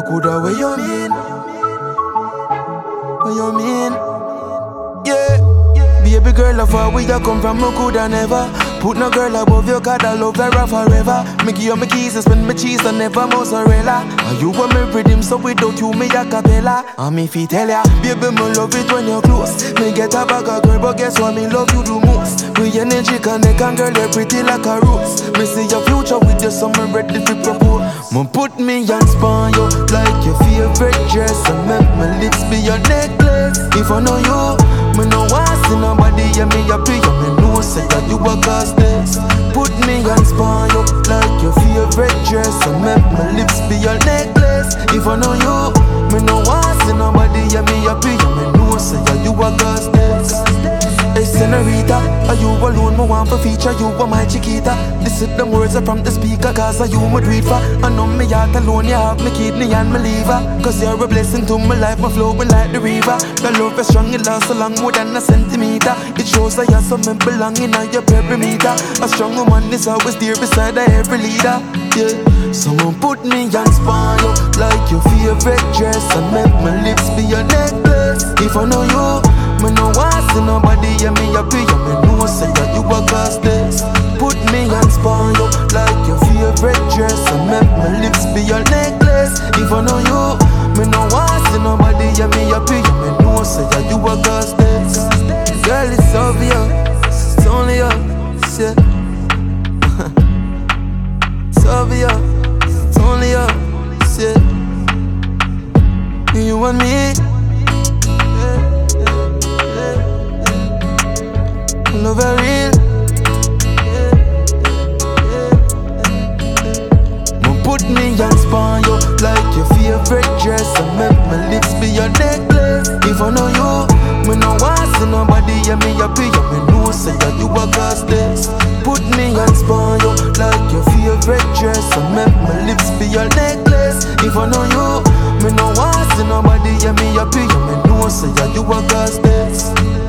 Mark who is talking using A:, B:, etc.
A: coulda, what you mean? What you mean? Yeah. Baby girl, of where you come from, I coulda never put no girl above you, cause I love her forever. Me give you my keys and spend my cheese and never mozzarella. And you want me rhythm, so without you, me a cappella. And me fi tell ya, baby, me love it when you're close. Me get a bag of girl, but guess what, me love you the most. We energy connect and girl, you're pretty like a rose. Me see your future with you, so me ready to propose. Me put me hands on you, like your favorite dress. And make my lips be your necklace. If I know you, me no want see nobody, yeah, me happy. Yeah, me know, say that you a cause this. Put me hands on you, like your favorite dress. And make my lips be your necklace. If I know you, me no want see nobody, yeah, me happy. Yeah, me know, say that you a cause this. Hey senorita, are you alone? Me want for feature, you are my chiquita. This is the words from the speaker, cause are you my dream for. I know me heart alone, you have me kidney and me liver. Cause you're a blessing to my life, my flowing like the river. The love is strong, it lasts so long, more than a centimeter. It shows that you're something belonging on your perimeter. A strong woman is always there beside every leader. Yeah, someone put me hands on you, like your favorite dress. And make my lips be your necklace. If I know you, me no want see nobody, yeah, me happy, yeah, me know, say that you a cause this. Put me hands on you, like your favorite dress. And make my lips be your necklace. If I know you, me no want see nobody, yeah, me happy, yeah, me know, say that you a cause this. Girl, it's obvious, it's only us, yeah. It's obvious, it's only us, yeah. You and me, love her real. Put me hands on you, like your favorite dress. And make my lips be your necklace. If I know you, me no want see nobody, yeah, me happy, yeah, me know, say that you a cause this. Put me hands on you, like your favorite dress. And make my lips be your necklace. If I know you, me no want see nobody, yeah, me happy, yeah, me know, say that you a cause this.